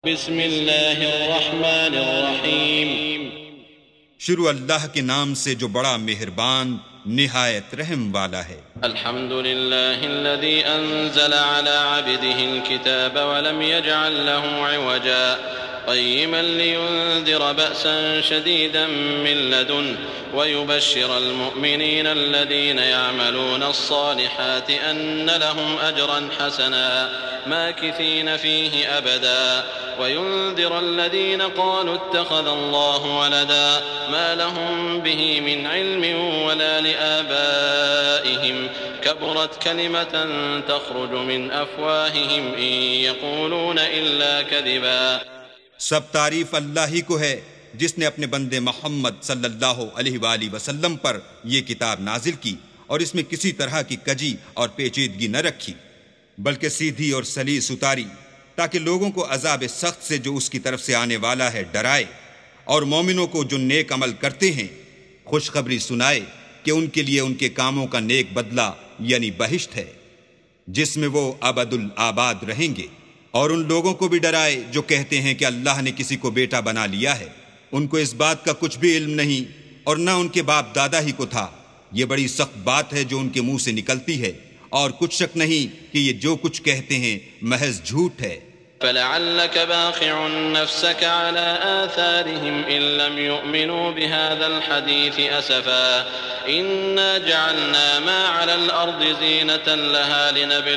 بسم اللہ الرحمن الرحیم۔ شروع اللہ کے نام سے جو بڑا مہربان نہایت رحم والا ہے۔ الحمد للہ الذی انزل على عبده الكتاب ولم يجعل له عوجا قیما لینذر بأسا شدیدا من لدنه ويبشر المؤمنین الذین يعملون الصالحات ان لهم اجرا حسنا ماکثین فیہ ابدا وينذر الذين قالوا اتخذ الله ولدا ما لهم به من علم ولا لآبائهم كبرت كلمة تخرج من أفواههم إن يقولون إلا كذبا۔ سب تعریف اللہ ہی کو ہے جس نے اپنے بندے محمد صلی اللہ علیہ وآلہ وسلم پر یہ کتاب نازل کی اور اس میں کسی طرح کی کجی اور پیچیدگی نہ رکھی بلکہ سیدھی اور سلیس اتاری تاکہ لوگوں کو عذاب سخت سے جو اس کی طرف سے آنے والا ہے ڈرائے، اور مومنوں کو جو نیک عمل کرتے ہیں خوشخبری سنائے کہ ان کے لیے ان کے کاموں کا نیک بدلہ یعنی بہشت ہے جس میں وہ ابد الآباد رہیں گے، اور ان لوگوں کو بھی ڈرائے جو کہتے ہیں کہ اللہ نے کسی کو بیٹا بنا لیا ہے، ان کو اس بات کا کچھ بھی علم نہیں اور نہ ان کے باپ دادا ہی کو تھا۔ یہ بڑی سخت بات ہے جو ان کے منہ سے نکلتی ہے، اور کچھ شک نہیں کہ یہ جو کچھ کہتے ہیں محض جھوٹ ہے۔ فلعلك باخع نفسك على آثارهم إن لم يؤمنوا بهذا الحديث أسفا إنا جعلنا ما على الأرض زينة لها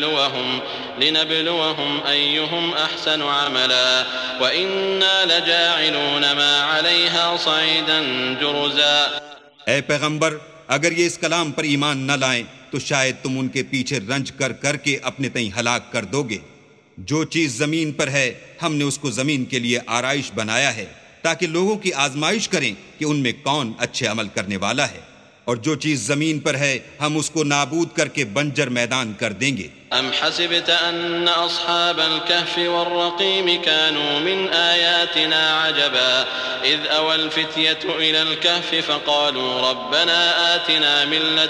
لنبلوهم أيهم أحسن عملا وإنا لجاعلون ما عليها صعيدا جرزا۔ اے پیغمبر، اگر یہ اس کلام پر ایمان نہ لائیں تو شاید تم ان کے پیچھے رنج کر کر کے اپنے تئیں ہلاک کر دو گے۔ جو چیز زمین پر ہے ہم نے اس کو زمین کے لیے آرائش بنایا ہے تاکہ لوگوں کی آزمائش کریں کہ ان میں کون اچھے عمل کرنے والا ہے، اور جو چیز زمین پر ہے ہم اس کو نابود کر کے بنجر میدان کر دیں گے۔ ام حسبت ان اصحاب الكهف والرقيم كانوا من آياتنا عجبا اذ اوى الفتية الى الكهف فقالوا ربنا آتنا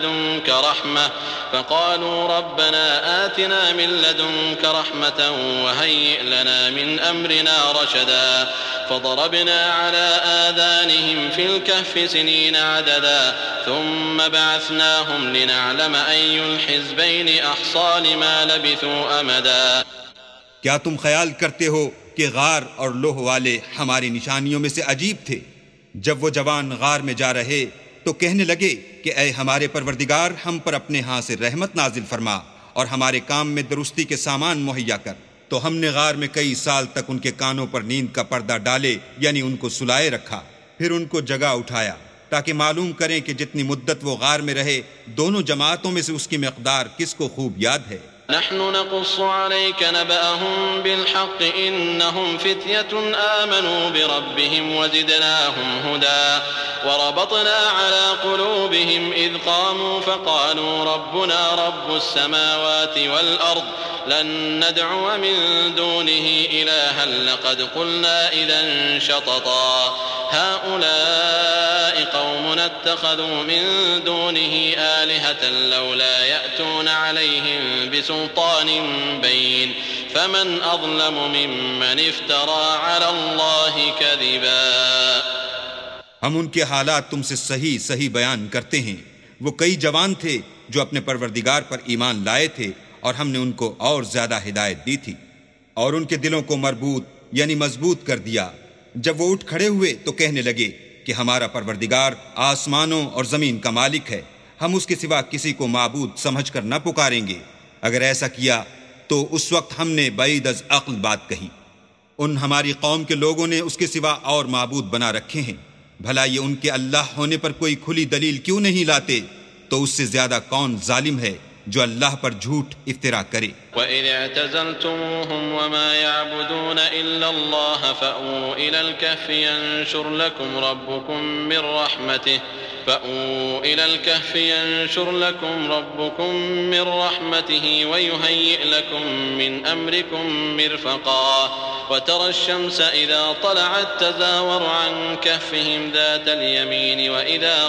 من لدنك رحمة وهيئ لنا من امرنا رشدا فضربنا على آذانهم في الكهف سنين عددا ثم بعثناهم لنعلم أي الحزبين أحصى لما لبثوا أمدا۔ کیا تم خیال کرتے ہو کہ غار اور لوح والے ہماری نشانیوں میں سے عجیب تھے؟ جب وہ جوان غار میں جا رہے تو کہنے لگے کہ اے ہمارے پروردگار، ہم پر اپنے ہاں سے رحمت نازل فرما اور ہمارے کام میں درستی کے سامان مہیا کر۔ تو ہم نے غار میں کئی سال تک ان کے کانوں پر نیند کا پردہ ڈالے یعنی ان کو سلائے رکھا، پھر ان کو جگہ اٹھایا تاکہ معلوم کریں کہ جتنی مدت وہ غار میں رہے دونوں جماعتوں میں سے اس کی مقدار کس کو خوب یاد ہے۔ نحن نقص عليك نبأهم بالحق إنهم فتية آمنوا بربهم وزدناهم هدى وربطنا على قلوبهم إذ قاموا فقالوا ربنا رب السماوات والأرض لن ندعو من دونه إلها لقد قلنا إذا شططا هؤلاء قومنا اتخذوا من دونه آلهة لولا يأتون عليهم بسلطان بين فمن أظلم ممن افترى على الله كذبا۔ ہم ان کے حالات تم سے صحیح بیان کرتے ہیں۔ وہ کئی جوان تھے جو اپنے پروردگار پر ایمان لائے تھے اور ہم نے ان کو اور زیادہ ہدایت دی تھی اور ان کے دلوں کو مربوط یعنی مضبوط کر دیا۔ جب وہ اٹھ کھڑے ہوئے تو کہنے لگے کہ ہمارا پروردگار آسمانوں اور زمین کا مالک ہے، ہم اس کے سوا کسی کو معبود سمجھ کر نہ پکاریں گے۔ اگر ایسا کیا تو اس وقت ہم نے بعید از عقل بات کہی۔ ان ہماری قوم کے لوگوں نے اس کے سوا اور معبود بنا رکھے ہیں، بھلا یہ ان کے اللہ ہونے پر کوئی کھلی دلیل کیوں نہیں لاتے؟ تو اس سے زیادہ کون ظالم ہے جو اللہ پر جھوٹ افترا کرے۔ وَإِذِ اعْتَزَلْتُمُوهُمْ وَمَا يَعْبُدُونَ إِلَّا اللَّهَ فَأْوُوا إِلَى الْكَهْفِ يَنشُرْ لَكُمْ رَبُّكُمْ مِنْ رَحْمَتِهِ وَيُهَيِّئْ لَكُمْ مِنْ أَمْرِكُمْ مِرْفَقًا۔ وترى الشمس إذا طلعت تزاور عن كهفهم ذات اليمين وإذا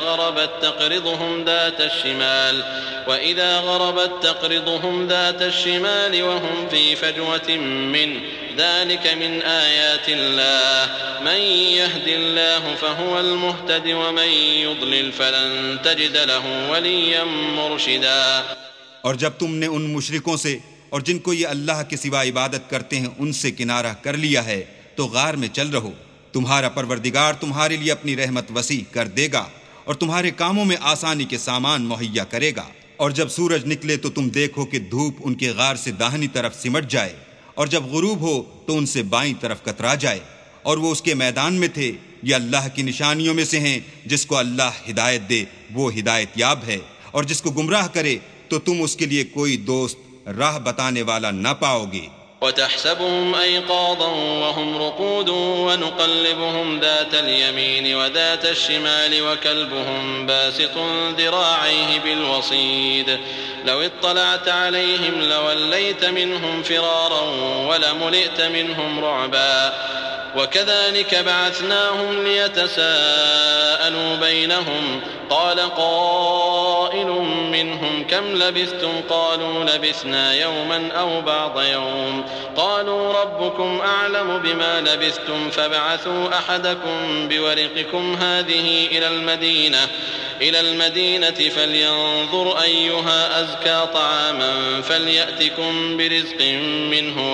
غربت تقرضهم ذات الشمال وهم في فجوة منه ذلك من آيات الله من يهد الله فهو المهتد ومن يضلل فلن تجد له وليا مرشدا۔ اور جب تم نے ان مشرکوں سے اور جن کو یہ اللہ کے سوا عبادت کرتے ہیں ان سے کنارہ کر لیا ہے تو غار میں چل رہو، تمہارا پروردگار تمہارے لیے اپنی رحمت وسیع کر دے گا اور تمہارے کاموں میں آسانی کے سامان مہیا کرے گا۔ اور جب سورج نکلے تو تم دیکھو کہ دھوپ ان کے غار سے داہنی طرف سمٹ جائے، اور جب غروب ہو تو ان سے بائیں طرف کترا جائے، اور وہ اس کے میدان میں تھے۔ یہ اللہ کی نشانیوں میں سے ہیں، جس کو اللہ ہدایت دے وہ ہدایت یاب ہے، اور جس کو گمراہ کرے تو تم اس کے لیے کوئی دوست راہ بتانے والا نہ پاؤ گے۔ وتحسبهم أيقاظا وهم رقود ونقلبهم ذات اليمين وذات الشمال وكلبهم باسط ذراعيه بالوصيد لو اطلعت عليهم لوليت منهم فرارا ولملئت منهم رعبا وكذلك بعثناهم ليتساءلوا بينهم قال قائل منهم كم لبثتم قالوا لبثنا يوما أو بعض يوم قالوا ربكم أعلم بما لبثتم فابعثوا أحدكم بورقكم هذه إلى المدينة فلينظر أيها أزكى طعاما فليأتكم برزق منه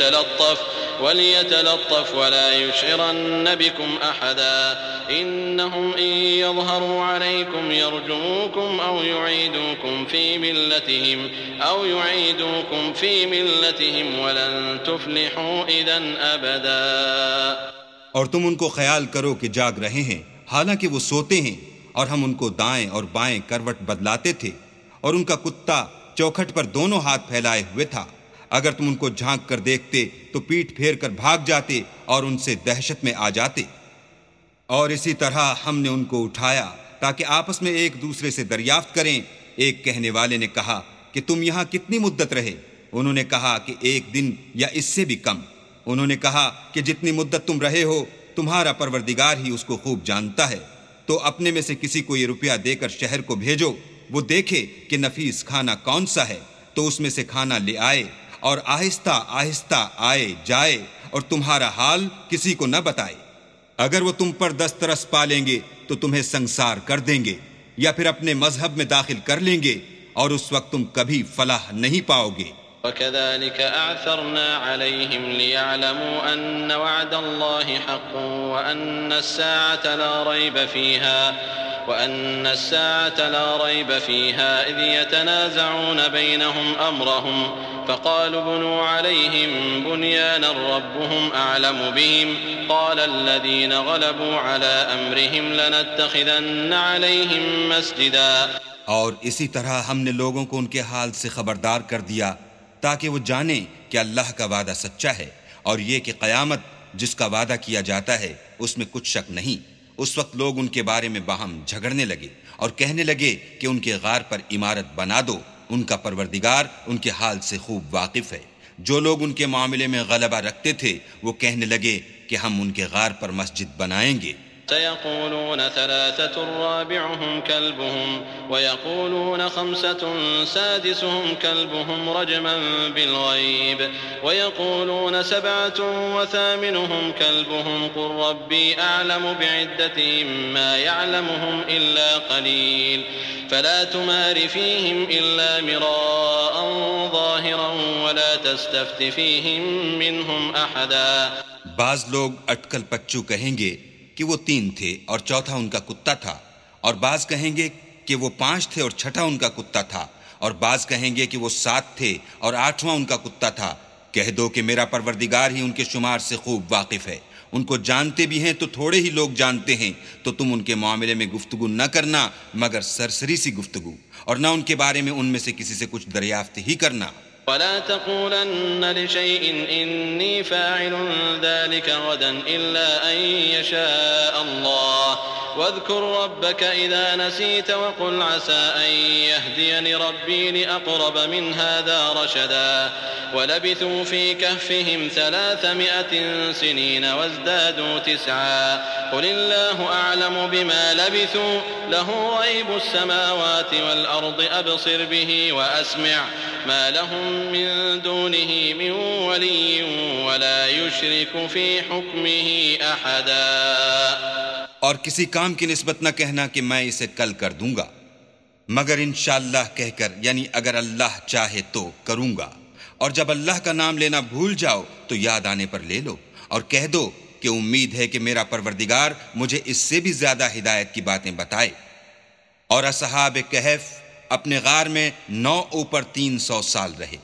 وليتلطف ولا يشعرن بكم أحدا إنهم إن يظهروا عليكم يرجموكم أو يعيدوكم في ملتهم ولن تفلحوا إذا أبدا۔ اور تم ان کو خیال کرو کہ جاگ رہے ہیں حالانکہ وہ سوتے ہیں، اور ہم ان کو دائیں اور بائیں کروٹ بدلاتے تھے، اور ان کا کتا چوکھٹ پر دونوں ہاتھ پھیلائے ہوئے تھا۔ اگر تم ان کو جھانک کر دیکھتے تو پیٹھ پھیر کر بھاگ جاتے اور ان سے دہشت میں آ جاتے۔ اور اسی طرح ہم نے ان کو اٹھایا تاکہ آپس میں ایک دوسرے سے دریافت کریں۔ ایک کہنے والے نے کہا کہ تم یہاں کتنی مدت رہے؟ انہوں نے کہا کہ 1 دن یا اس سے بھی کم۔ انہوں نے کہا کہ جتنی مدت تم رہے ہو تمہارا پروردگار ہی اس کو خوب جانتا ہے، تو اپنے میں سے کسی کو یہ روپیہ دے کر شہر کو بھیجو، وہ دیکھے کہ نفیس کھانا کون سا ہے تو اس میں سے کھانا لے آئے، اور آہستہ آہستہ آئے جائے اور تمہارا حال کسی کو نہ بتائے۔ اگر وہ تم پر دسترس پا لیں گے تو تمہیں سنسار کر دیں گے، یا پھر اپنے مذہب میں داخل کر لیں گے، اور اس وقت تم کبھی فلاح نہیں پاؤ گے۔ وكذلك أعثرنا عليهم ليعلموا أن وعد الله حق وأن الساعة لا ريب فيها إذ يتنازعون بينهم أمرهم فقالوا بنوا عليهم بنيانا ربهم أعلم بهم قال الذين غلبوا على أمرهم لنتخذن عليهم مسجدا۔ اور اسی طرح ہم نے لوگوں کو ان کے حال سے خبردار کر دیا تاکہ وہ جانیں کہ اللہ کا وعدہ سچا ہے، اور یہ کہ قیامت جس کا وعدہ کیا جاتا ہے اس میں کچھ شک نہیں۔ اس وقت لوگ ان کے بارے میں باہم جھگڑنے لگے اور کہنے لگے کہ ان کے غار پر عمارت بنا دو، ان کا پروردگار ان کے حال سے خوب واقف ہے۔ جو لوگ ان کے معاملے میں غلبہ رکھتے تھے وہ کہنے لگے کہ ہم ان کے غار پر مسجد بنائیں گے۔ سيقولون 3 رابعهم كلبهم ويقولون 5 سادسهم كلبهم رجما بالغيب ويقولون 7 وثامنهم كلبهم قل ربي أعلم بعدتهم ما يعلمهم إلا قليل فلا تمار فيهم إلا مراء ظاهرا ولا تستفت فيهم منهم أحدا۔ بعض لوگ اٹکل پچو کہیں گے کہ وہ 3 تھے اور چوتھا ان کا کتا تھا، اور بعض کہیں گے کہ وہ 5 تھے اور چھٹا ان کا کتا تھا، اور بعض کہیں گے کہ وہ 7 تھے اور 8واں ان کا کتا تھا۔ کہہ دو کہ میرا پروردگار ہی ان کے شمار سے خوب واقف ہے، ان کو جانتے بھی ہیں تو تھوڑے ہی لوگ جانتے ہیں، تو تم ان کے معاملے میں گفتگو نہ کرنا مگر سرسری سی گفتگو، اور نہ ان کے بارے میں ان میں سے کسی سے کچھ دریافت ہی کرنا۔ ولا تقولن لشيء إني فاعل ذلك غدا إلا أن يشاء الله واذكر ربك إذا نسيت وقل عسى أن يهديني ربي لأقرب من هذا رشدا ولبثوا في كهفهم 300 سنين وازدادوا 9 قل الله أعلم بما لبثوا له غيب السماوات والأرض أبصر به وأسمع ما لهم من دونه من ولي ولا يشرك في حكمه أحدا۔ اور کسی کام کی نسبت نہ کہنا کہ میں اسے کل کر دوں گا، مگر انشاءاللہ کہہ کر، یعنی اگر اللہ چاہے تو کروں گا، اور جب اللہ کا نام لینا بھول جاؤ تو یاد آنے پر لے لو، اور کہہ دو کہ امید ہے کہ میرا پروردگار مجھے اس سے بھی زیادہ ہدایت کی باتیں بتائے۔ اور اصحاب کہف اپنے غار میں 9 اوپر 300 سال رہے۔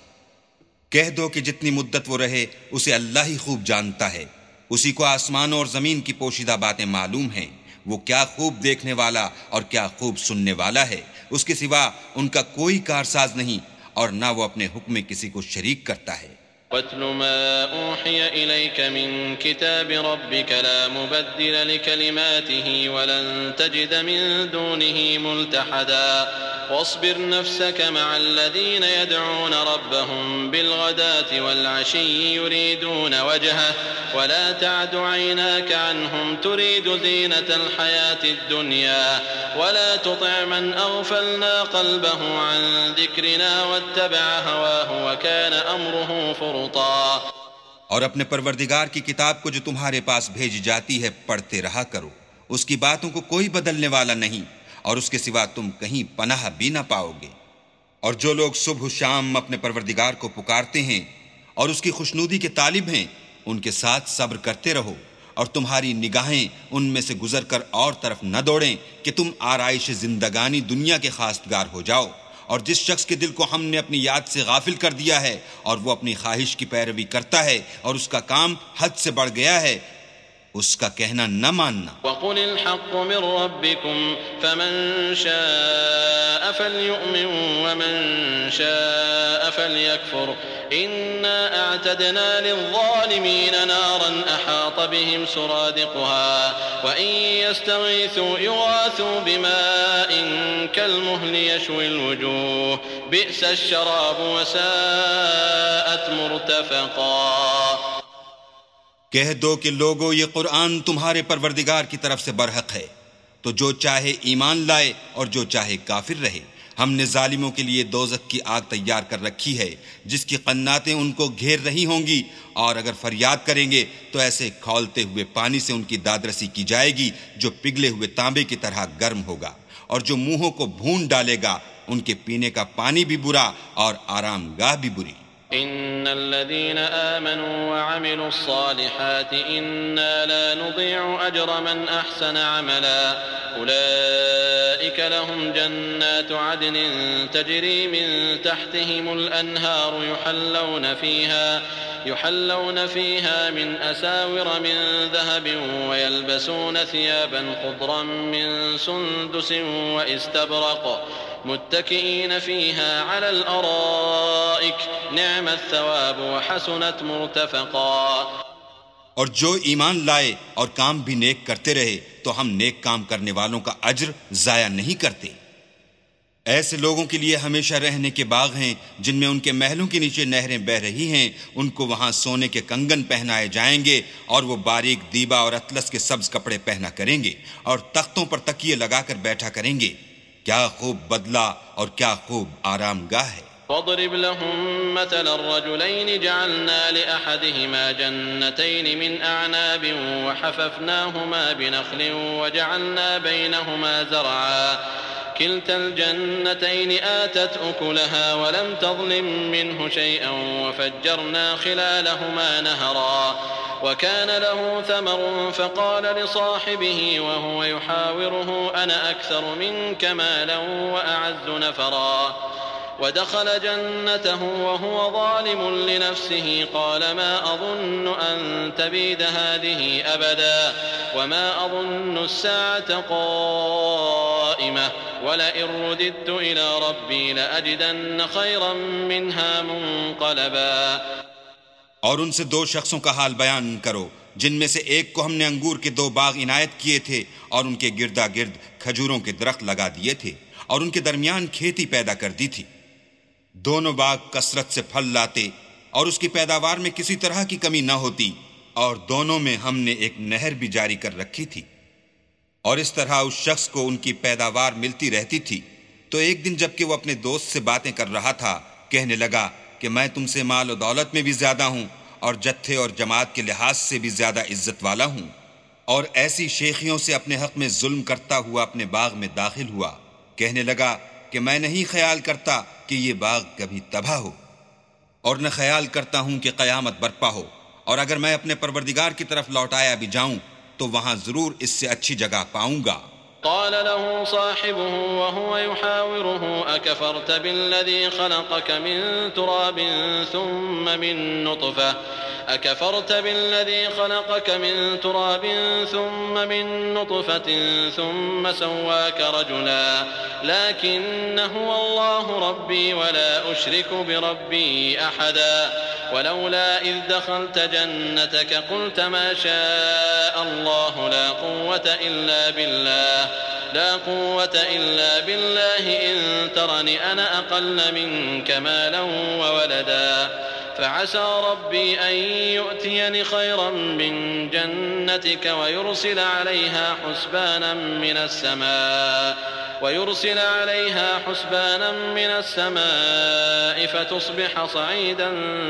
کہہ دو کہ جتنی مدت وہ رہے اسے اللہ ہی خوب جانتا ہے، اسی کو آسمانوں اور زمین کی پوشیدہ باتیں معلوم ہیں، وہ کیا خوب دیکھنے والا اور کیا خوب سننے والا ہے، اس کے سوا ان کا کوئی کارساز نہیں، اور نہ وہ اپنے حکم میں کسی کو شریک کرتا ہے۔ وَاتْلُ مَا أُوحِيَ إِلَيْكَ مِن كِتَابِ رَبِّكَ لَا مُبَدِّلَ لِكَلِمَاتِهِ وَلَن تَجِدَ مِن دُونِهِ مُلْتَحَدًا واصبر نفسك مع الذين يدعون ربهم بالغداة والعشي يريدون وجهه ولا تعد عيناك عنهم تريد زينة الحياة الدنيا ولا تطع من أغفلنا قلبه عن ذكرنا واتبع هواه وكان أمره فرطا۔ اور اپنے پروردگار کی کتاب کو جو تمہارے پاس بھیجی جاتی ہے پڑھتے رہا کرو، اس کی باتوں کو کوئی بدلنے والا نہیں، اور اس کے سوا تم کہیں پناہ بھی نہ پاؤ گے۔ اور جو لوگ صبح و شام اپنے پروردگار کو پکارتے ہیں اور اس کی خوشنودی کے طالب ہیں، ان کے ساتھ صبر کرتے رہو، اور تمہاری نگاہیں ان میں سے گزر کر اور طرف نہ دوڑیں کہ تم آرائش زندگانی دنیا کے خواستگار ہو جاؤ۔ اور جس شخص کے دل کو ہم نے اپنی یاد سے غافل کر دیا ہے اور وہ اپنی خواہش کی پیروی کرتا ہے اور اس کا کام حد سے بڑھ گیا ہے، اس کا کہنا نہ ماننا۔ وَقُلِ الْحَقُّ مِن رَّبِّكُمْ فَمَن شَاءَ فَلْيُؤْمِن وَمَن شَاءَ فَلْيَكْفُرْ إِنَّا أَعْتَدْنَا لِلظَّالِمِينَ نَارًا أَحَاطَ بِهِمْ سُرَادِقُهَا وَإِن يَسْتَغِيثُوا يُغَاثُوا بِمَاءٍ كَالْمُهْلِ يَشْوِي الْوُجُوهَ بِئْسَ الشَّرَابُ وَسَاءَتْ مُرْتَفَقًا۔ کہہ دو کہ لوگو یہ قرآن تمہارے پروردگار کی طرف سے برحق ہے، تو جو چاہے ایمان لائے اور جو چاہے کافر رہے۔ ہم نے ظالموں کے لیے دوزخ کی آگ تیار کر رکھی ہے جس کی قناتیں ان کو گھیر رہی ہوں گی، اور اگر فریاد کریں گے تو ایسے کھولتے ہوئے پانی سے ان کی دادرسی کی جائے گی جو پگھلے ہوئے تانبے کی طرح گرم ہوگا، اور جو منہوں کو بھون ڈالے گا ان کے پینے کا پانی بھی برا اور آرام گاہ بھی بری۔ إن الذين آمنوا وعملوا الصالحات إنا لا نضيع أجر من أحسن عملا أولئك لهم جنات عدن تجري من تحتهم الأنهار يحلون فيها من أساور من ذهب ويلبسون ثيابا خضرا من سندس واستبرق متكئين فيها على الأرائك نعم الثواب وحسنت مرتفقا۔ اور جو ایمان لائے اور کام بھی نیک کرتے رہے تو ہم نیک کام کرنے والوں کا اجر ضائع نہیں کرتے۔ ایسے لوگوں کے لیے ہمیشہ رہنے کے باغ ہیں جن میں ان کے محلوں کے نیچے نہریں بہ رہی ہیں، ان کو وہاں سونے کے کنگن پہنائے جائیں گے اور وہ باریک دیبا اور اطلس کے سبز کپڑے پہنا کریں گے، اور تختوں پر تکیے لگا کر بیٹھا کریں گے۔ کیا خوب بدلہ اور کیا خوب آرام گاہ ہے۔ واضرب لهم مثل الرجلين جعلنا لأحدهما جنتين من أعناب وحففناهما بنخل وجعلنا بينهما زرعا كلتا الجنتين آتت أكلها ولم تظلم منه شيئا وفجرنا خلالهما نهرا وكان له ثمر فقال لصاحبه وهو يحاوره أنا أكثر منك مالا وأعز نفرا ودخل جنته وهو ظالم لنفسه قال ما أظن أن تبيد هذه أبدا وما أظن الساعة قائمة ولئن رددت إلى ربي لأجدن خيرا منها منقلبا۔ اور ان سے 2 شخصوں کا حال بیان کرو جن میں سے ایک کو ہم نے انگور کے 2 باغ عنایت کیے تھے اور ان کے گردا گرد کھجوروں کے درخت لگا دیے تھے اور ان کے درمیان کھیتی پیدا کر دی تھی۔ دونوں باغ کثرت سے پھل لاتے اور اس کی پیداوار میں کسی طرح کی کمی نہ ہوتی، اور دونوں میں ہم نے ایک نہر بھی جاری کر رکھی تھی، اور اس طرح اس شخص کو ان کی پیداوار ملتی رہتی تھی۔ تو ایک دن جب کہ وہ اپنے دوست سے باتیں کر رہا تھا، کہنے لگا کہ میں تم سے مال و دولت میں بھی زیادہ ہوں اور جتھے اور جماعت کے لحاظ سے بھی زیادہ عزت والا ہوں، اور ایسی شیخیوں سے اپنے حق میں ظلم کرتا ہوا اپنے باغ میں داخل ہوا۔ کہنے لگا کہ میں نہیں خیال کرتا کہ یہ باغ کبھی تباہ ہو، اور نہ خیال کرتا ہوں کہ قیامت برپا ہو، اور اگر میں اپنے پروردگار کی طرف لوٹایا بھی جاؤں تو وہاں ضرور اس سے اچھی جگہ پاؤں گا۔ قال له صاحبه وهو يحاوره أكفرت بالذي خلقك من تراب ثم من نطفة ثم سواك رجلا لكن هو الله ربي ولا أشرك بربي أحدا ولولا إذ دخلت جنتك قلت ما شاء الله لا قوة إلا بالله إن ترني أنا أقل منك مالا وولدا فعسى ربي أن يؤتيني خيرا من جنتك ويرسل عليها حسبانا من السماء فتصبح صعيدا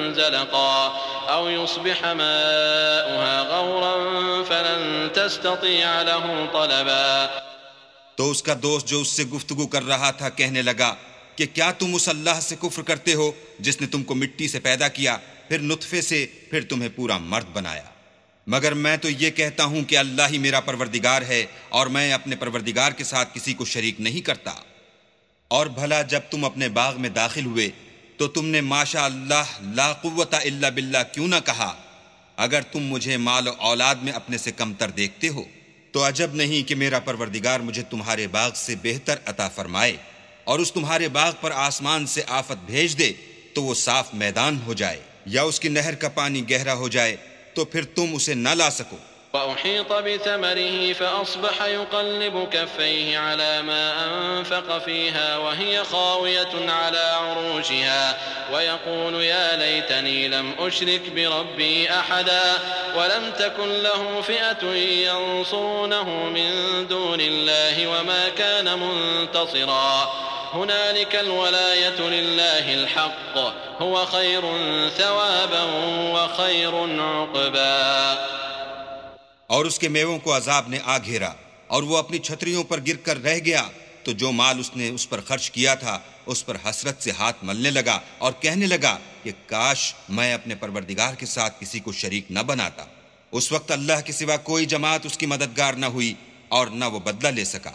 زلقا أو يصبح ماؤها غورا فلن تستطيع له طلبا۔ تو اس کا دوست جو اس سے گفتگو کر رہا تھا کہنے لگا کہ کیا تم اس اللہ سے کفر کرتے ہو جس نے تم کو مٹی سے پیدا کیا، پھر نطفے سے، پھر تمہیں پورا مرد بنایا؟ مگر میں تو یہ کہتا ہوں کہ اللہ ہی میرا پروردگار ہے، اور میں اپنے پروردگار کے ساتھ کسی کو شریک نہیں کرتا۔ اور بھلا جب تم اپنے باغ میں داخل ہوئے تو تم نے ماشاء اللہ لا قوت الا باللہ کیوں نہ کہا؟ اگر تم مجھے مال و اولاد میں اپنے سے کمتر دیکھتے ہو تو عجب نہیں کہ میرا پروردگار مجھے تمہارے باغ سے بہتر عطا فرمائے، اور اس تمہارے باغ پر آسمان سے آفت بھیج دے تو وہ صاف میدان ہو جائے، یا اس کی نہر کا پانی گہرا ہو جائے تو پھر تم اسے نہ لا سکو۔ وأحيط بثمره فأصبح يقلب كفيه على ما أنفق فيها وهي خاوية على عروشها ويقول يا ليتني لم أشرك بربي أحدا ولم تكن له فئة ينصرونه من دون الله وما كان منتصرا هنالك الولاية لله الحق هو خير ثوابا وخير عقبا۔ اور اس کے میووں کو عذاب نے آ گھیرا اور وہ اپنی چھتریوں پر گر کر رہ گیا، تو جو مال اس نے اس پر خرچ کیا تھا اس پر حسرت سے ہاتھ ملنے لگا اور کہنے لگا کہ کاش میں اپنے پروردگار کے ساتھ کسی کو شریک نہ بناتا۔ اس وقت اللہ کے سوا کوئی جماعت اس کی مددگار نہ ہوئی اور نہ وہ بدلہ لے سکا۔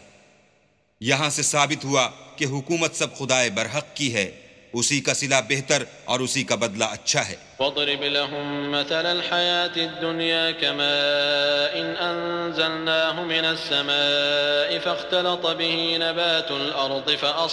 یہاں سے ثابت ہوا کہ حکومت سب خدائے برحق کی ہے، اسی کا صلہ بہتر اور اسی کا بدلہ اچھا ہے۔ وَاضْرِبْ لَهُم مَّثَلَ الْحَيَاةِ الدُّنْيَا كَمَاءٍ أَنزَلْنَاهُ مِنَ السَّمَاءِ فَاخْتَلَطَ بِهِ نَبَاتُ الْأَرْضِ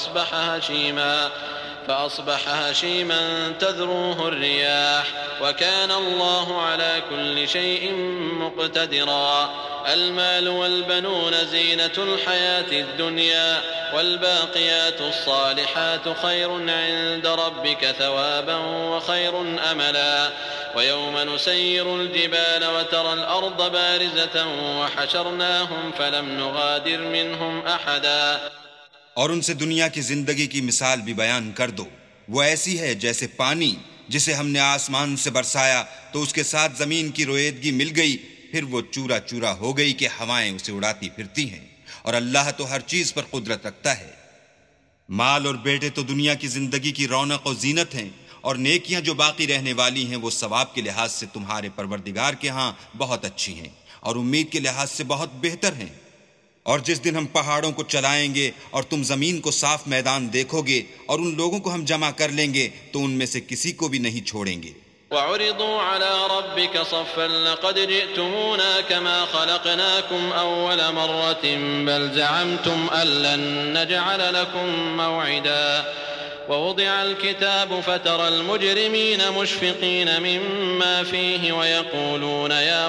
فأصبح هشيما تذروه الرياح وكان الله على كل شيء مقتدرا المال والبنون زينة الحياة الدنيا والباقيات الصالحات خير عند ربك ثوابا وخير أملا ويوم نسير الجبال وترى الأرض بارزة وحشرناهم فلم نغادر منهم أحدا۔ اور ان سے دنیا کی زندگی کی مثال بھی بیان کر دو، وہ ایسی ہے جیسے پانی جسے ہم نے آسمان سے برسایا تو اس کے ساتھ زمین کی رویدگی مل گئی، پھر وہ چورا چورا ہو گئی کہ ہوائیں اسے اڑاتی پھرتی ہیں، اور اللہ تو ہر چیز پر قدرت رکھتا ہے۔ مال اور بیٹے تو دنیا کی زندگی کی رونق و زینت ہیں، اور نیکیاں جو باقی رہنے والی ہیں وہ ثواب کے لحاظ سے تمہارے پروردگار کے ہاں بہت اچھی ہیں اور امید کے لحاظ سے بہت بہتر ہیں۔ اور جس دن ہم پہاڑوں کو چلائیں گے اور تم زمین کو صاف میدان دیکھو گے اور ان لوگوں کو ہم جمع کر لیں گے تو ان میں سے کسی کو بھی نہیں چھوڑیں گے۔ وعرضوا على ربك صفا لقد جئتمونا كما خلقناكم أول مرة بل زعمتم أن لن نجعل لكم موعدا ووضع الكتاب فترى المجرمين مشفقين مما فيه ويقولون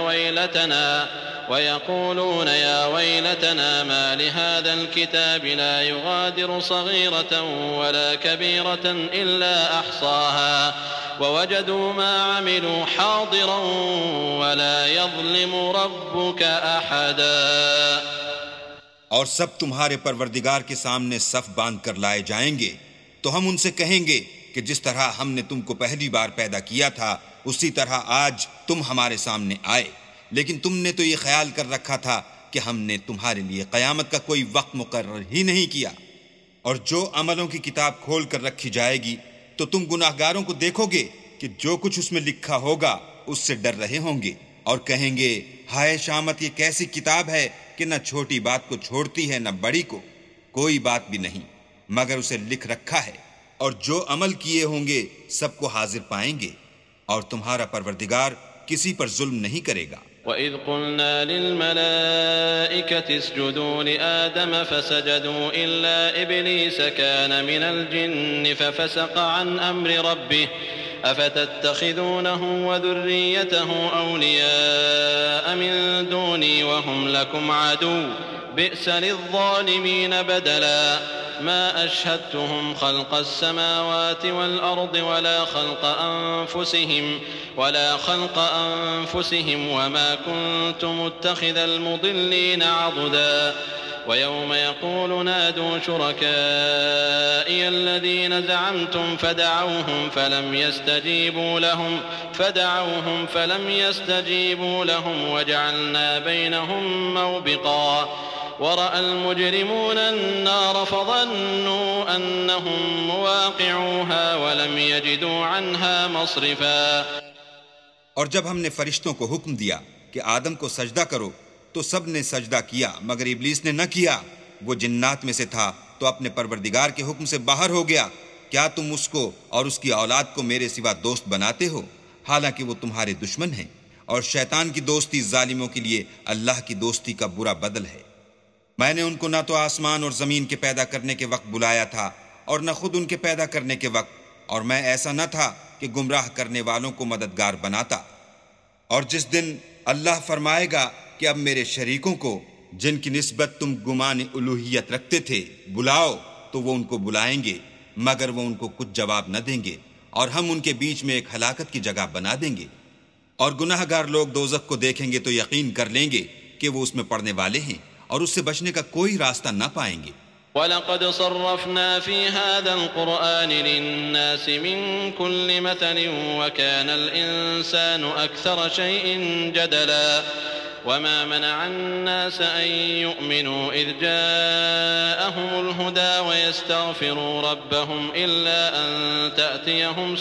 يا ويلتنا ما لهذا الكتاب لا يغادر صغيرة ولا كبيرة إلا أحصاها ووجدوا ما عملوا حاضرا ولا يظلم ربك أحدا۔ اور سب تمہارے پروردگار کے سامنے صف باندھ کر لائے جائیں گے تو ہم ان سے کہیں گے کہ جس طرح ہم نے تم کو پہلی بار پیدا کیا تھا اسی طرح آج تم ہمارے سامنے آئے، لیکن تم نے تو یہ خیال کر رکھا تھا کہ ہم نے تمہارے لیے قیامت کا کوئی وقت مقرر ہی نہیں کیا۔ اور جو عملوں کی کتاب کھول کر رکھی جائے گی تو تم گناہگاروں کو دیکھو گے کہ جو کچھ اس میں لکھا ہوگا اس سے ڈر رہے ہوں گے اور کہیں گے ہائے شامت، یہ کیسی کتاب ہے کہ نہ چھوٹی بات کو چھوڑتی ہے نہ بڑی کو، کوئی بات بھی نہیں مگر اسے لکھ رکھا ہے، اور جو عمل کیے ہوں گے سب کو حاضر پائیں گے، اور تمہارا پروردگار کسی پر ظلم نہیں کرے گا۔ وَإِذْ قُلْنَا لِلْمَلَائِكَةِ اسْجُدُوا لِآدَمَ فَسَجَدُوا إِلَّا إِبْلِيسَ كَانَ مِنَ الْجِنِّ فَفَسَقَ عَنْ أَمْرِ رَبِّهِ أَفَتَتَّخِذُونَهُ وَذُرِّيَّتَهُ أَوْلِيَاءَ مِن دُونِي وَهُمْ لَكُمْ عَدُوٌّ بِئْسَ لِلظَّالِمِينَ بَدَلًا ما أشهدتهم خلق السماوات والأرض ولا خلق أنفسهم وما كنت متخذ المضلين عضدا ويوم يقول نادوا شركائي الذين زعمتم فدعوهم فلم يستجيبوا لهم وجعلنا بينهم موبقا ورأى المجرمون النار فظنوا أنهم مواقعوها ولم يجدوا عنها مصرفا۔ اور جب ہم نے فرشتوں کو حکم دیا کہ آدم کو سجدہ کرو تو سب نے سجدہ کیا مگر ابلیس نے نہ کیا، وہ جنات میں سے تھا تو اپنے پروردگار کے حکم سے باہر ہو گیا۔ کیا تم اس کو اور اس کی اولاد کو میرے سوا دوست بناتے ہو حالانکہ وہ تمہارے دشمن ہیں، اور شیطان کی دوستی ظالموں کے لیے اللہ کی دوستی کا برا بدل ہے۔ میں نے ان کو نہ تو آسمان اور زمین کے پیدا کرنے کے وقت بلایا تھا اور نہ خود ان کے پیدا کرنے کے وقت، اور میں ایسا نہ تھا کہ گمراہ کرنے والوں کو مددگار بناتا۔ اور جس دن اللہ فرمائے گا کہ اب میرے شریکوں کو جن کی نسبت تم گمان الوہیت رکھتے تھے بلاؤ، تو وہ ان کو بلائیں گے مگر وہ ان کو کچھ جواب نہ دیں گے، اور ہم ان کے بیچ میں ایک ہلاکت کی جگہ بنا دیں گے۔ اور گناہ گار لوگ دوزخ کو دیکھیں گے تو یقین کر لیں گے کہ وہ اس میں پڑنے والے ہیں اور اس سے بچنے کا کوئی راستہ نہ پائیں گے۔ وَلَقَدْ صَرَّفْنَا فِي هَذَا الْقُرْآنِ لِلنَّاسِ مِنْ كُلِّ مَثَلٍ وَكَانَ الْإِنسَانُ أَكْثَرَ شَيْءٍ جَدَلًا وَمَا مَنَعَ النَّاسَ أَن يُؤْمِنُوا إِذْ جَاءَهُمُ الْهُدَى وَيَسْتَغْفِرُوا رَبَّهُمْ إِلَّا أَن تَأْتِيَهُمْ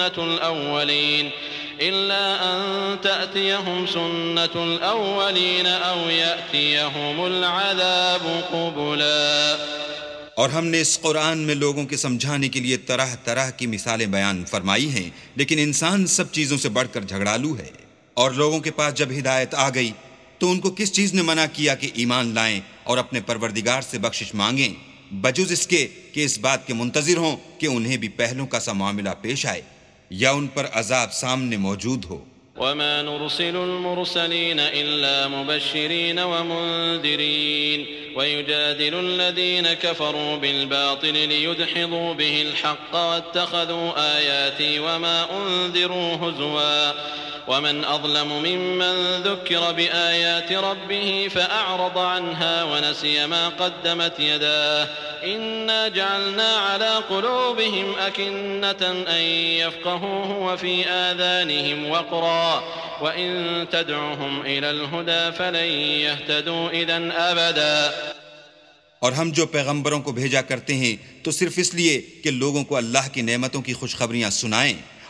سُنَّةُ الْأَوَّلِينَ أَوْ يَأْتِيَهُمُ الْعَذَابُ قُبُلًا۔ اور ہم نے اس قرآن میں لوگوں کے سمجھانے کے لیے طرح طرح کی مثالیں بیان فرمائی ہیں، لیکن انسان سب چیزوں سے بڑھ کر جھگڑالو ہے۔ اور لوگوں کے پاس جب ہدایت آ گئی تو ان کو کس چیز نے منع کیا کہ ایمان لائیں اور اپنے پروردگار سے بخشش مانگیں، بجز اس کے کہ اس بات کے منتظر ہوں کہ انہیں بھی پہلوں کا سا معاملہ پیش آئے یا ان پر عذاب سامنے موجود ہو۔ وما نرسل المرسلين إلا مبشرين ومنذرين ويجادل الذين كفروا بالباطل ليدحضوا به الحق واتخذوا آياتي وما أنذروا هزوا ومن أظلم ممن ذكر بآيات ربه فأعرض عنها ونسي ما قدمت يداه إنا جعلنا على قلوبهم أكنة أن يفقهوه وفي آذانهم وقرا وإن تدعهم إلى الهدى فلن يهتدوا إذن أبدا۔ اور ہم جو پیغمبروں کو بھیجا کرتے ہیں تو صرف اس لیے کہ لوگوں کو اللہ کی نعمتوں کی خوشخبریاں سنائیں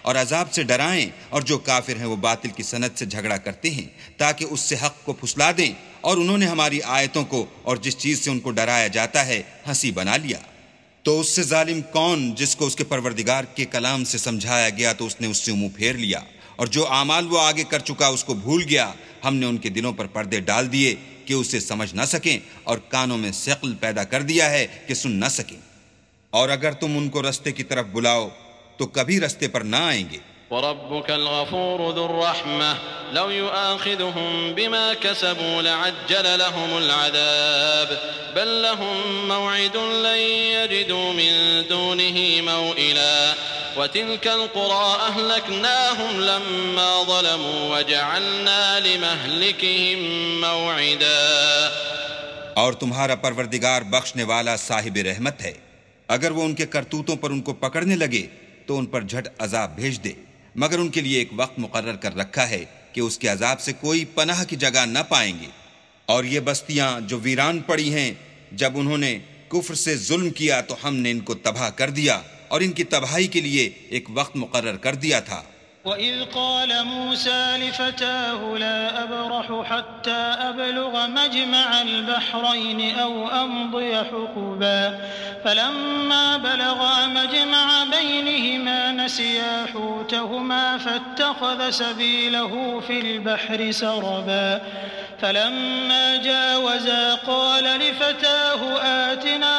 اور عذاب سے ڈرائیں، اور جو کافر ہیں وہ باطل کی سند سے جھگڑا کرتے ہیں تاکہ اس سے حق کو پھسلا دیں، اور انہوں نے ہماری آیتوں کو اور جس چیز سے ان کو ڈرایا جاتا ہے ہنسی بنا لیا۔ تو اس سے ظالم کون جس کو اس کے پروردگار کے کلام سے سمجھایا گیا تو اس نے اس سے منہ پھیر لیا، اور جو اعمال وہ آگے کر چکا اس کو بھول گیا۔ ہم نے ان کے دلوں پر پردے ڈال دیے کہ اسے سمجھ نہ سکیں، اور کانوں میں ثقل پیدا کر دیا ہے کہ سن نہ سکیں، اور اگر تم ان کو رستے کی طرف بلاؤ تو کبھی رستے پر نہ آئیں گے۔ وربك الغفور ذو الرحمة لو يؤاخذهم بما كسبوا لعجل لهم العذاب بل لهم موعد لن يجدوا من دونه موئلا وتلك القرى أهلكناهم لما ظلموا وجعلنا لمهلكهم موعدا۔ اور تمہارا پروردگار بخشنے والا صاحب رحمت ہے، اگر وہ ان کے کرتوتوں پر ان کو پکڑنے لگے تو ان پر جھٹ عذاب بھیج دے، مگر ان کے لیے ایک وقت مقرر کر رکھا ہے کہ اس کے عذاب سے کوئی پناہ کی جگہ نہ پائیں گے۔ اور یہ بستیاں جو ویران پڑی ہیں، جب انہوں نے کفر سے ظلم کیا تو ہم نے ان کو تباہ کر دیا، اور ان کی تباہی کے لیے ایک وقت مقرر کر دیا تھا۔ وَإِذْ قَالَ مُوسَى لِفَتَاهُ لَا أَبْرَحُ حَتَّى أَبْلُغَ مَجْمَعَ الْبَحْرَيْنِ أَوْ أَمْضِيَ حُقُبًا فَلَمَّا بَلَغَا مَجْمَعَ بَيْنِهِمَا نَسِيَا حُوتَهُمَا فَاتَّخَذَ سَبِيلَهُ فِي الْبَحْرِ سَرَبًا فَلَمَّا جَاوَزَا قَالَ لِفَتَاهُ آتِنَا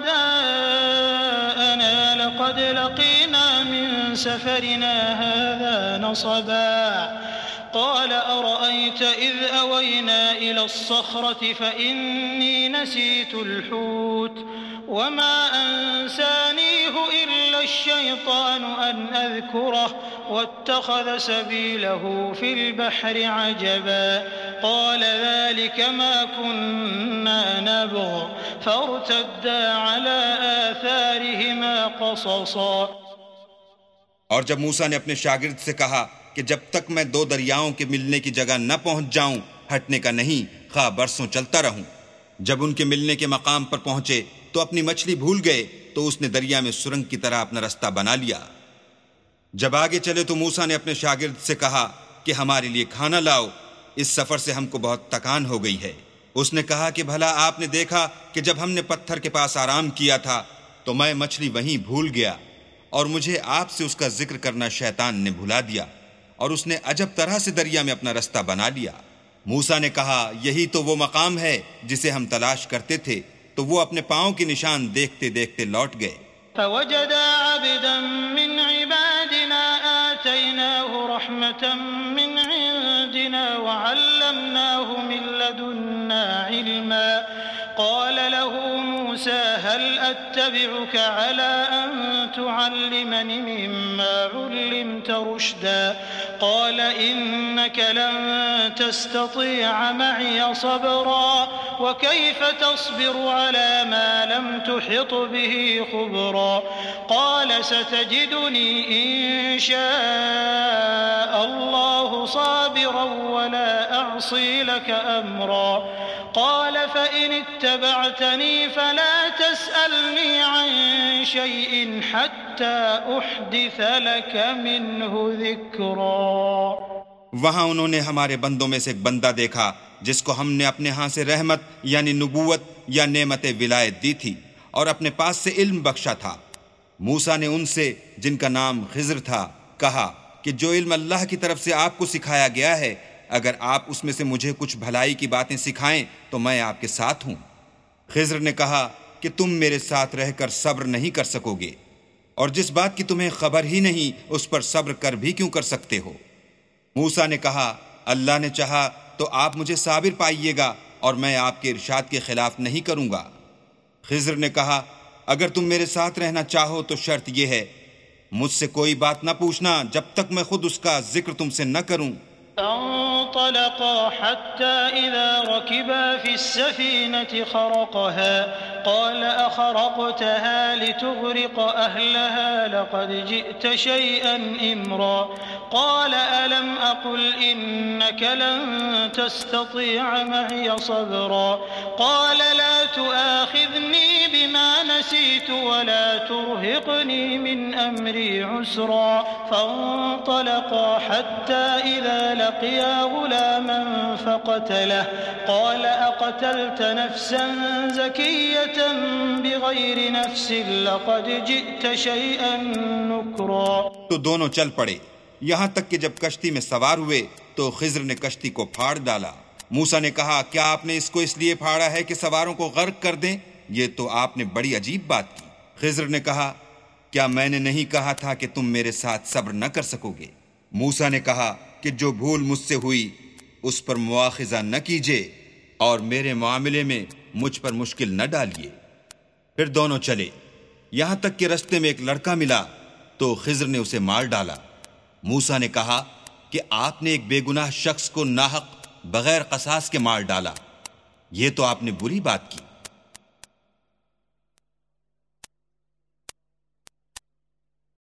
غَدَاءَنَا لَقَدْ لَقِينَا مِنْ سَفَرِنَا هَذَا نَصَبًا قَالَ أَرَأَيْتَ إِذْ أَوَيْنَا إِلَى الصَّخْرَةِ فَإِنِّي نَسِيتُ الْحُوتَ وَمَا أَنْسَانِيهُ إِلَّا الشَّيْطَانُ أَنْ أَذْكُرَهُ وَاتَّخَذَ سَبِيلَهُ فِي الْبَحْرِ عَجَبًا قَالَ ذَلِكَ مَا كُنَّا نَبْغِ فَارْتَدَّا عَلَى آثَارِهِمَا قَصَصًا۔ اور جب موسیٰ نے اپنے شاگرد سے کہا کہ جب تک میں دو دریاؤں کے ملنے کی جگہ نہ پہنچ جاؤں ہٹنے کا نہیں، خواہ برسوں چلتا رہوں۔ جب ان کے ملنے کے مقام پر پہنچے تو اپنی مچھلی بھول گئے تو اس نے دریا میں سرنگ کی طرح اپنا رستہ بنا لیا۔ جب آگے چلے تو موسیٰ نے اپنے شاگرد سے کہا کہ ہمارے لیے کھانا لاؤ، اس سفر سے ہم کو بہت تکان ہو گئی ہے۔ اس نے کہا کہ بھلا آپ نے دیکھا کہ جب ہم نے پتھر کے پاس آرام کیا تھا تو میں مچھلی وہیں بھول گیا، اور مجھے آپ سے اس کا ذکر کرنا شیطان نے بھلا دیا، اور اس نے عجب طرح سے دریا میں اپنا رستہ بنا لیا۔ موسیٰ نے کہا یہی تو وہ مقام ہے جسے ہم تلاش کرتے تھے، تو وہ اپنے پاؤں کے نشان دیکھتے دیکھتے لوٹ گئے۔ فَوَجَدَا عَبْدًا مِّنْ عِبَادِنَا آتَيْنَاهُ رَحْمَةً مِّنْ عِندِنَا وَعَلَّمْنَاهُ مِن لَّدُنَّا عِلْمًا قَالَ لَهُ مُوسَىٰ هَلْ أَتَّبِعُكَ عَلَىٰ أَن تُعَلِّمَنِ مِمَّا عُلِّمْتَ رُشْدًا قَالَ إِنَّكَ لَن تَسْتَطِيعَ مَعِيَ صَبْرًا وَكَيْفَ تَصْبِرُ عَلَىٰ مَا لَمْ تُحِطْ بِهِ خُبْرًا قَالَ سَتَجِدُنِي إِن شَاءَ اللَّهُ صَابِرًا وَلَا أَعْصِي لَكَ أَمْرًا قال فإن اتبعتني فلا تسألني عن شيء حتى أحدث لك منه ذكرا۔ وہاں انہوں نے ہمارے بندوں میں سے ایک بندہ دیکھا جس کو ہم نے اپنے ہاں سے رحمت یعنی نبوت یا نعمت ولایت دی تھی اور اپنے پاس سے علم بخشا تھا۔ موسیٰ نے ان سے جن کا نام خضر تھا کہا کہ جو علم اللہ کی طرف سے آپ کو سکھایا گیا ہے، اگر آپ اس میں سے مجھے کچھ بھلائی کی باتیں سکھائیں تو میں آپ کے ساتھ ہوں۔ خضر نے کہا کہ تم میرے ساتھ رہ کر صبر نہیں کر سکو گے، اور جس بات کی تمہیں خبر ہی نہیں اس پر صبر کر بھی کیوں کر سکتے ہو؟ موسیٰ نے کہا اللہ نے چاہا تو آپ مجھے صابر پائیے گا اور میں آپ کے ارشاد کے خلاف نہیں کروں گا۔ خضر نے کہا اگر تم میرے ساتھ رہنا چاہو تو شرط یہ ہے مجھ سے کوئی بات نہ پوچھنا جب تک میں خود اس کا ذکر تم سے نہ کروں۔ فانطلقا حتى إذا ركبا في السفينة قال أخرقتها لتغرق أهلها لقد جئت شيئا إمرا قال ألم أقل إنك لن تستطيع معي صبرا قال لا تؤاخذني بما نسيت ولا ترهقني من أمري عسرا فانطلقا حتى إذا لقيا غلاما فقتله قال أقتلت نفسا زكية بغير نفس لقد جئت شيئا نكرا. تو دونوں چل پڑے یہاں تک کہ جب کشتی میں سوار ہوئے تو خضر نے کشتی کو پھاڑ ڈالا. موسیٰ نے کہا کیا آپ نے اس کو اس لیے پھاڑا ہے کہ سواروں کو غرق کر دیں؟ یہ تو آپ نے بڑی عجیب بات کی. خضر نے کہا کیا میں نے نہیں کہا تھا کہ تم میرے ساتھ صبر نہ کر سکو گے؟ موسیٰ نے کہا کہ جو بھول مجھ سے ہوئی اس پر مواخذہ نہ کیجیے اور میرے معاملے میں مجھ پر مشکل نہ ڈالیے. پھر دونوں چلے یہاں تک کہ رستے میں ایک لڑکا ملا تو خضر نے اسے مار ڈالا. موسیٰ نے کہا کہ آپ نے ایک بے گناہ شخص کو ناحق بغیر قصاص کے مار ڈالا، یہ تو آپ نے بری بات کی.